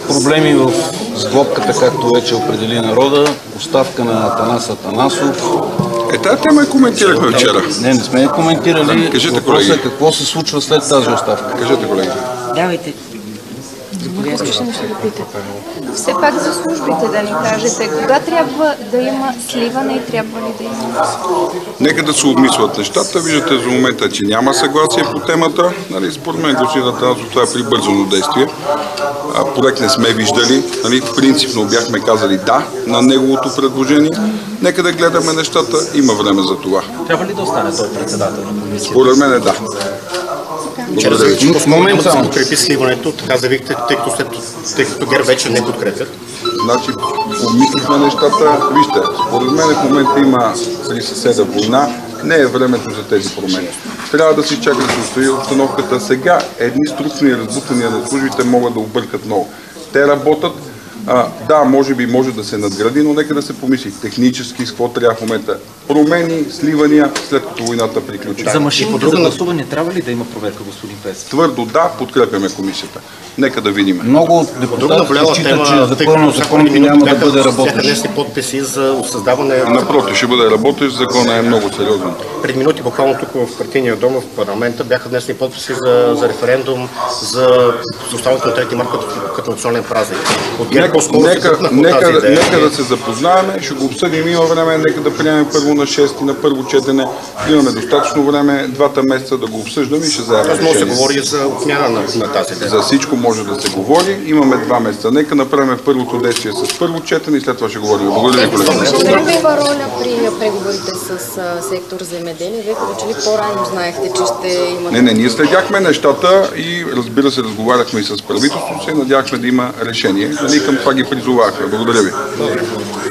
проблеми в сглобката, както вече определи народа, оставка на Атанас Атанасов. Тази тема коментирахме вчера. Не сме я коментирали. Кажете, въпросът колеги. е какво се случва след тази оставка. Кажете, колеги. Давайте. Все пак за службите да ни кажете, кога трябва да има сливане и трябва ли да има? Нека да се обмислят нещата. Виждате за момента, че няма съгласие по темата. Нали, според мен, господин Атанасов, това е прибързано действие. Проект не сме виждали. Нали, принципно бяхме казали да на неговото предложение. Нека да гледаме нещата. Има време за това. Трябва ли да остане той председател на комисията? Според мен е да. Вчера заявихте, че момент да се подкрепи сливането, така заявихте, тъй като ГЕРБ вече не подкрепят. Значи, помислихме нещата. Вижте, според мен в момента има при съседа война. Не е времето за тези промени. Трябва да си чака да се устои обстановката. Сега едни структурни разбутания на службите могат да объркат много. Те работят. Да, може би може да се надгради, но нека да се помисли технически с какво трябва в момента. Промени, сливания, след като войната приключи. За машините за гласуване трябва ли да има проверка, господин Песев? Твърдо да, подкрепяме комисията. Нека да видим. Много от депутатите считат, че законът няма да бъде работещ. Внесли подписи за създаване. Напротив, ще бъде работещ, закона е много сериозен. Пред минути буквално тук в партийния дом в парламента бяха внесли подписи за референдум за оставането на 3 март като национален празник. Нека да се запознаем, ще го обсъдим, има време, нека да приемем първо на 6 на първо четене. Имаме достатъчно време, 2 месеца да го обсъждаме и ще вземем решение. Може да се говори за отмяна на тази идея. За всичко може да се говори. Имаме 2 месеца. Нека направим първото действие с първо четене и след това ще говорим. Благодаря, колеги. Ще има роля при преговорите с сектор земеделие? Вие като че ли по-рано знаехте, че ще има... Не, ние следяхме нещата и разбира се, разговаряхме и с правителството и надявахме да има решение. Нали, към това ги призовахме. Благодаря ви.